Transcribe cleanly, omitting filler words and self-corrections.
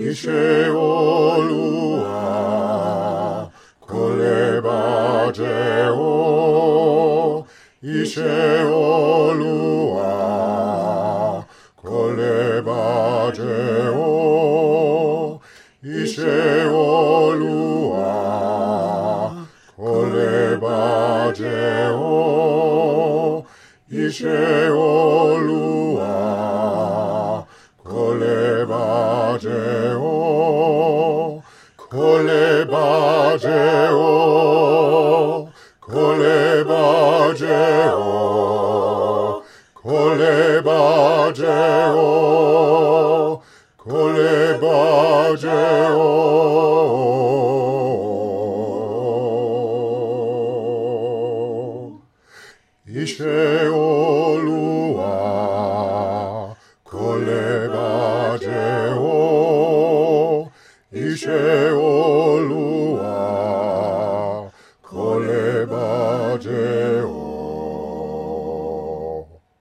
Iṣẹ́ Olúwa kò lè bàjẹ́ o. Iṣẹ́ Olúwa kò lè bàjẹ́ o. Iṣẹ́ Olúwa kò lè bàjẹ́ o. Iṣẹ́ Olúwa kò lè bàjẹ́ o. Kò lè bàjẹ́ o. Kò lè bàjẹ́ o. Kò lè bàjẹ́ o. Kò lè bàjẹ́ o. Iṣẹ́ Olúwa kò lè bàjẹ́ o. Iṣẹ́ Olúwa kò lè bàjẹ́ o.